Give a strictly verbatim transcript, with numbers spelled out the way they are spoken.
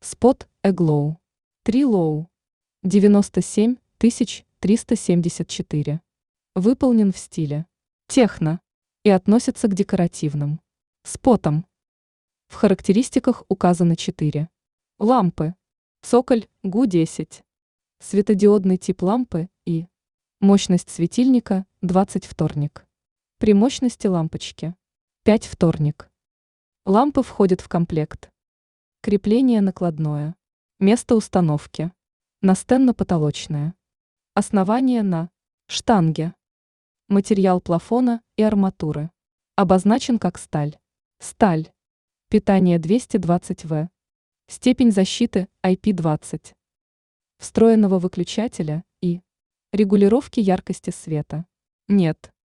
Spot A-Glow. три лоу. девяносто семь тысяч триста семьдесят четыре. Выполнен в стиле техно и относится к декоративным спотам. В характеристиках указаны четыре лампы. Цоколь гу десять. Светодиодный тип лампы и мощность светильника двадцать вторник. При мощности лампочки пять вторник. Лампы входят в комплект. Крепление накладное. Место установки. Настенно-потолочное. Основание на штанге. Материал плафона и арматуры. Обозначен как сталь. Сталь. Питание двести двадцать ватт. Степень защиты ай пи двадцать. Встроенного выключателя и регулировки яркости света нет.